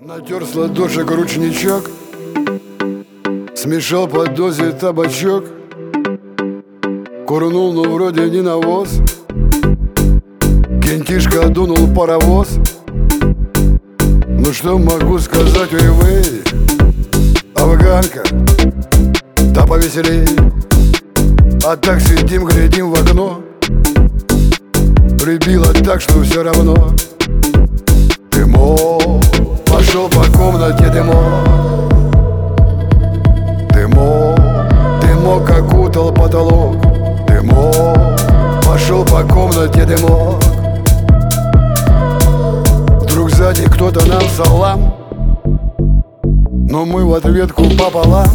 Натер с ладошек ручничок, смешал под дозе табачок, курнул, но вроде не навоз. Кентишка дунул паровоз. Ну что могу сказать, ой-вей, афганка, да повеселей. А так сидим, глядим в окно, прибило так, что все равно. Дымок, пошел по комнате дымок. Дымок, дымок окутал потолок. Дымок, пошел по комнате дымок. Вдруг сзади кто-то нам салам, но мы в ответку пополам.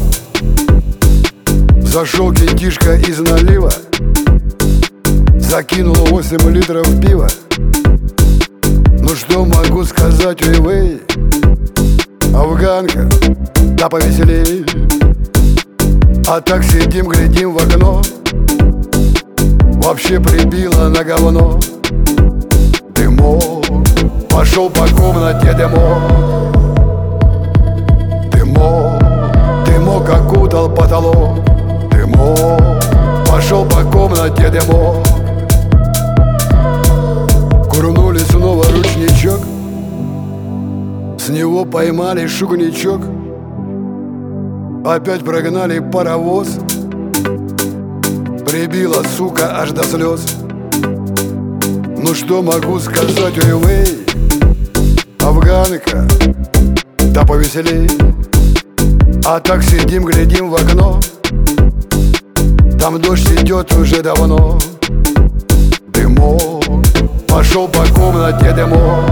Зашел кентишка из налива, закинул 8 литров пива. Ну что могу сказать, ой-вей, афганка, да повеселей. А так сидим, глядим в окно, вообще прибило на говно. Дымок, пошел по комнате дымок. Дымок, дымок окутал потолок. Дымок, пошел по комнате дымок. Курнули снова ручничок, с него поймали шугничок. Опять прогнали паровоз, прибила, сука, аж до слез. Ну что могу сказать, ой-вей, афганка, да повеселей. А так сидим, глядим в окно, там дождь идет уже давно. Дымок, пошел по комнате дымок.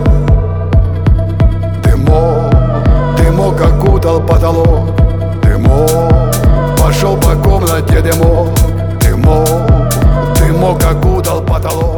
Дымок, дымок окутал потолок. Дымок, пошел по комнате дымок. Дымок, дымок окутал потолок.